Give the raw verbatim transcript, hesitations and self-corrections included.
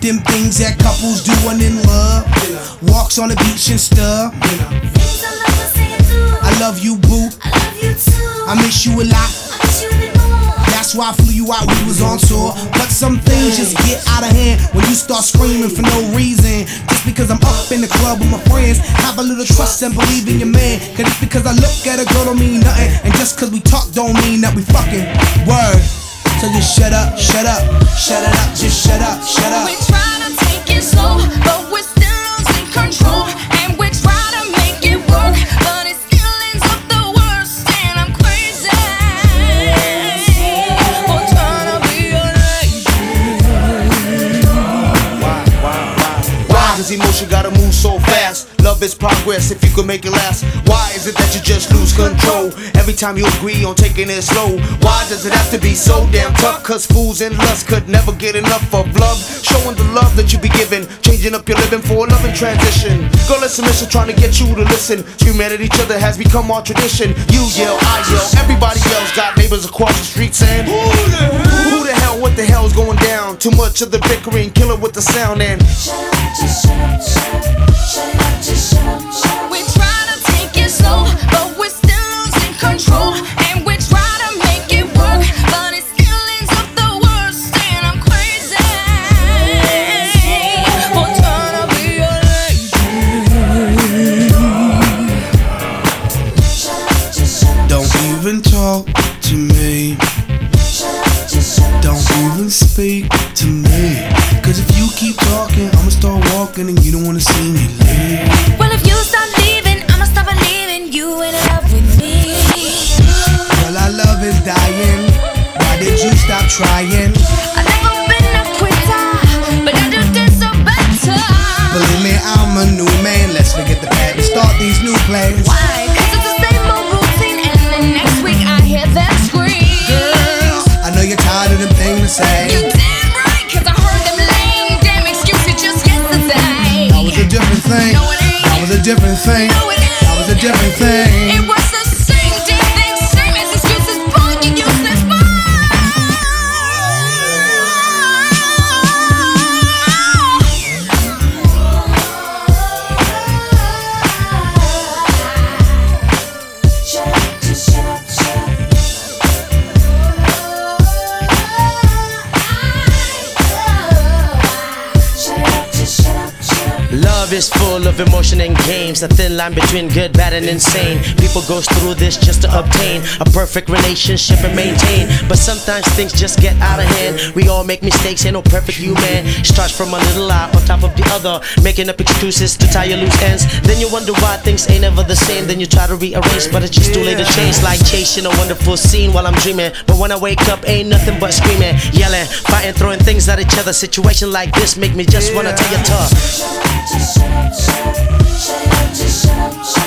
Them things that couples do when in love. Walks on the beach and stuff. I love you, boo. I miss you a lot. That's why I flew you out, we was on tour. But some things just get out of hand when you start screaming for no reason. Just because I'm up in the club with my friends. Have a little trust and believe in your man. Cause just because I look at a girl don't mean nothing. And just cause we talk don't mean that we fucking. Word. So just shut up, shut up, shut it up, just shut up, shut up. We try to take it slow, but we're still losing control. And we try to make it work, but it still ends up the worst. And I'm crazy. I'm trying to be your lady. Why, why, why? Why does emotion gotta move so fast? Love is progress if you could make it last. Why is it that you just lose control every time you agree on taking it slow? Why does it have to be so damn tough? Cause fools and lust could never get enough of love. Showing the love that you be giving, changing up your living for a loving transition. Girl, it's a mission trying to get you to listen. Screaming at each other has become our tradition. You yell, I yell, everybody else got neighbors across the street saying, Who the hell? Who the hell, what the hell's going down? Too much of the bickering, kill it with the sound and Shut up, just shut up, shut up, shut up, just shut up, shut up. We try to take it slow, but we're still losing control. And we try to make it work, but it still ends up the worst. And I'm crazy. I'm trying to be your lady. Shut up, just shut up. Don't even talk to me. Shut up, just shut up. Don't even speak to me. Cause if you keep talking, I'ma start walking and you don't wanna see me leave. Well, if you stop leaving, I'ma stop believing you in love with me. Well, our love is dying. Why did you stop trying? I've never been a quitter, but I just did so better. Believe me, I'm a new man. Let's forget the past and start these new plans. Why? Cause it's the same old routine, and then next week I hear them scream. Girl, I know you're tired of them things to say. You damn right, cause I heard them lame damn excuses just yesterday. That was a different thing. No, it ain't. That was a different thing. No, it ain't. That was a different thing. It was the same damn thing, same as excuses, boy, you useless boy. Shut up, just shut up, shut up. Shut up, just shut up, shut up. Love is full of emotion and games, a thin line between good, bad, and insane. People go through this just to obtain a perfect relationship and maintain. But sometimes things just get out of hand. We all make mistakes, ain't no perfect human. Starts from a little lie on top of the other, making up excuses to tie your loose ends. Then you wonder why things ain't ever the same. Then you try to rearrange, but it's just too late to change. Like chasing a wonderful scene while I'm dreaming, but when I wake up, ain't nothing but screaming, yelling, fighting, throwing things at each other. Situation like this make me just wanna tell you tough. Shut up, just shut up, shut up, shut up, just shut up, shut up.